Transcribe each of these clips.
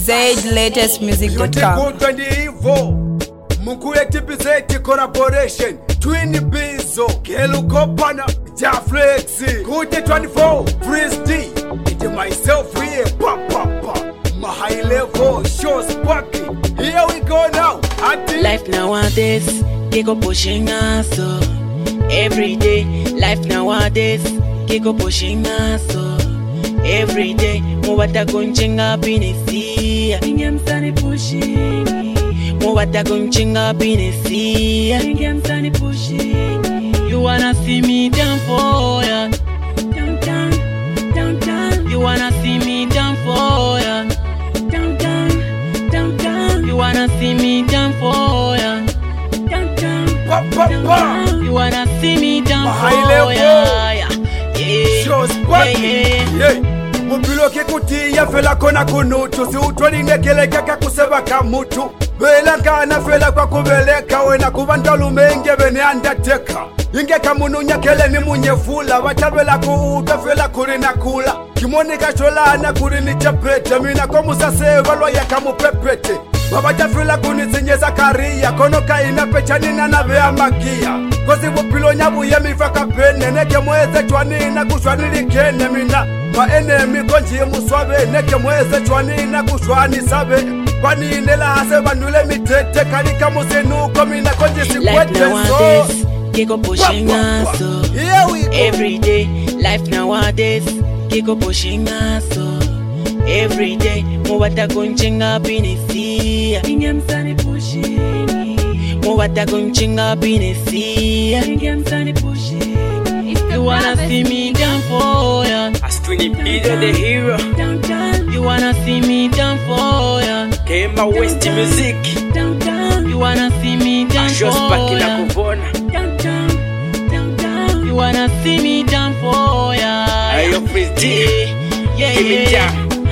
ZLatestmusic.com. Mukueti Bizeti collaboration. Twin Bizo, Kelu Kopana, Jaflexi, Kuti 24, Freeze D. It's myself here, pop. My high level shows bucking. Here we go now. Life nowadays, keep pushing us so. Every day, life nowadays, keep pushing us so. Every day, Mowata Gunchinga Pinisi. I'm sunny pushing. Mowata Gunchinga Pinisi. I'm sunny pushing. You wanna see me down for ya? Down. You wanna see me down for ya? Down. You wanna see me down for ya? Down. You wanna see me down for ya? Yeah. Mupilo kikutia fela kona kunutu. Si utwani nekeleka kakuseba kamutu. Vela ngana fela kwa kubeleka. Wena kubandalu menge vene andateka. Inge kamunu nyakele ni munyefula. Wachabela kuuta fela kurina kula. Kimoni kachola na kurini chapete. Mina komusa sevalwa ya kamu pepete. Wabaja fila kunizinyeza karia. Kono kaina pechanina na vea magia. Kozi wupilo nyabu ya mifaka pene. Neke mweze chwanina kushwanili kene mina. Ma enemy konji muswabe. Neke mweze chwanina kushwani sabe. Kwani inela hase bandule mitete. Kalika musenu komina konji sikwete so. Kiko pushing us so. Here we go. Every day, life nowadays, Kiko pushing us so. Every day, Mowata Gunchinga Pinisi. I'm sunny pushing. Mowata Gunchinga Pinisi. I'm sunny pushing. You wanna see me down for ya? Astrini Peter the hero. Down. You wanna see me down for ya? Kema West Music. Down. You wanna see me down for ya? Ashos Bakila Kuvona. Down. You wanna see me down for ya? Ayo Freeze D. Yeah.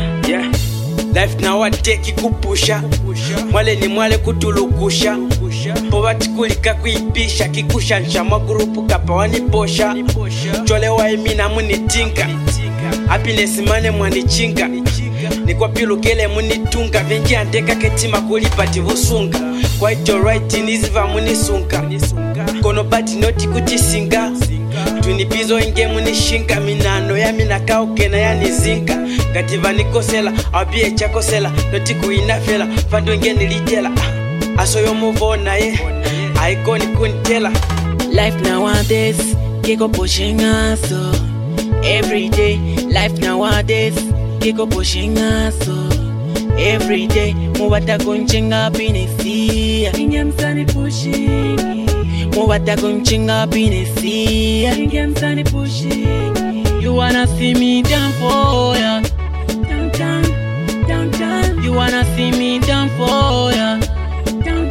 Life nowadays kikupusha. Mwale ni mwale kutulukusha. Povati kulika kuibisha. Kikusha nshama grupu kapa waniposha. Chole wa emina munitinka. Happiness mane mwanichinga. Ni kwa pilu kele munitunga. Venji andeka ketima kulipati vusunga. Kwa ito right niziva munisunga. Kono bati noti kutisinga. Tunipizo inge munishinga. Minano ya minakao kena ya nizinga. Gativa nikosela, abie chakosela. Noti kuinafela, fando inge nilitela. Aso yo muvona ye, aikoni kunitela. Life nowadays, Kiko pushing us so. Every day, life nowadays, Kiko pushing us so. Every day, Mowata Gunchinga Pinisi. I'm sunny pushing. Mowata Gunchinga Pinisi. I'm sunny pushing. You wanna see me down for ya? Down. You wanna see me down for ya? Down.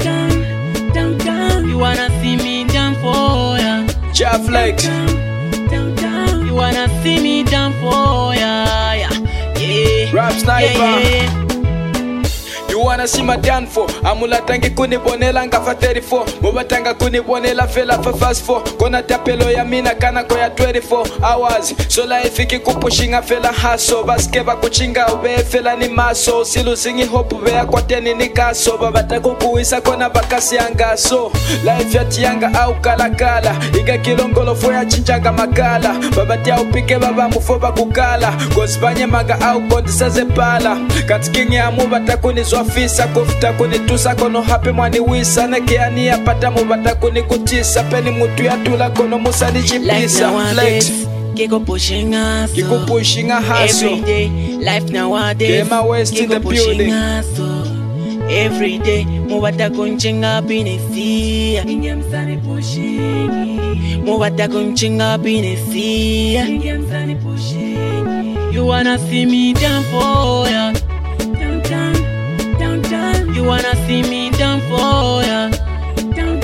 You wanna see me down for ya? Jaflex. Down. You wanna see me down for ya? Yeah. Rap Sniper. Yeah. You wanna see my down for? Amula tangi kuni bonela ngafa 34. Mobatanga kuni bonela fela fa fast 4. Kona tapelo ya mina kana kwa ya 24 hours. So life iki kupushinga fela haso. Baskeba kuchinga ube fela ni maso. Silu singi hopu bea kwa teni ni kaso. Babata kukuisa kona bakasi angaso. Life ya tianga au kalakala. Iga kilongolo fo ya chinchanga makala. Babati ya upike baba mufoba kukala. Gosbanye maga au kodisa zepala. Katikingi amu batakuni zwa fisa kufuta kunitusa kono hape mwani wisa nekeani ya pata mubata kunikutisa peni mutu ya tula kono musa nichipisa Flex Kiko pushing us so. Kiko pushing a hustle. Every day, life nowadays, Kema West in the building. So. Every day, Mowata Gunchinga Pinisi. I'm sunny pushing. Mowata Gunchinga Pinisi. I'm sunny pushing. You wanna see me down for ya? Down. You wanna see me down for ya? Down.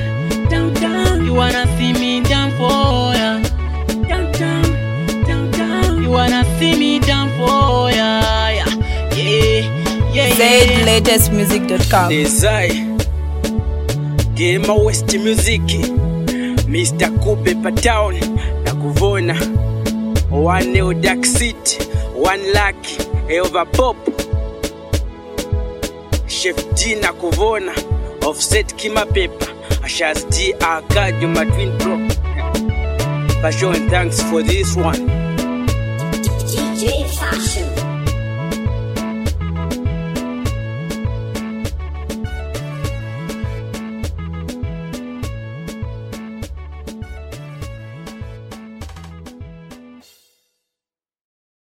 You wanna see me down for ya? Down. You wanna see me down for ya? Yeah. ZLatestmusic.com. Desire Kema West Music. Mr. Kube Patown na Kuvona. One Neo Dark City, one Lucky, over Pop. Chef D na kuvona Offset Kimapepa Ashaz D Arcadio my twin bro. For showing thanks for this one. DJ Fashion.